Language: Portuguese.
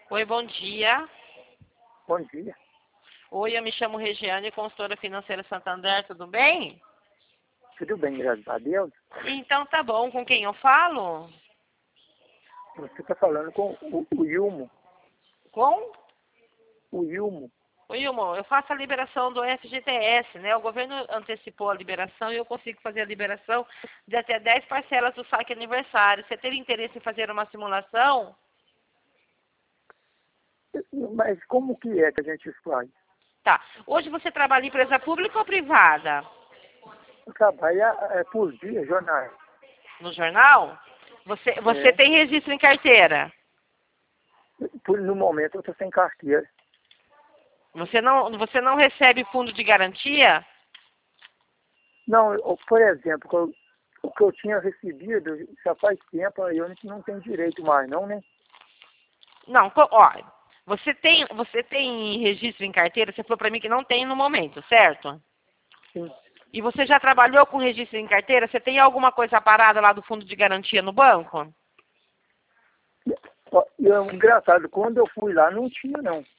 Oi, bom dia. Bom dia. Oi, eu me chamo Regiane, consultora financeira Santander, tudo bem? Tudo bem, graças a Deus. Então tá bom, com quem eu falo? Você está falando com o Ilmo. Com? O Ilmo. Oi, Ilmo, eu faço a liberação do FGTS, né? O governo antecipou a liberação e eu consigo fazer a liberação de até 10 parcelas do saque aniversário. Você teria interesse em fazer uma simulação? Mas como que é que a gente faz? Tá. Hoje você trabalha em empresa pública ou privada? Eu trabalho por dia, jornal. No jornal? Você É. tem registro em carteira? No momento eu estou sem carteira. Você não recebe fundo de garantia? Não, por exemplo, o que eu tinha recebido já faz tempo, aí eu não tenho direito mais não, né? Não, olha, você tem registro em carteira? Você falou para mim que não tem no momento, certo? Sim. E você já trabalhou com registro em carteira? Você tem alguma coisa parada lá do fundo de garantia no banco? Ó, e é engraçado, quando eu fui lá não tinha não.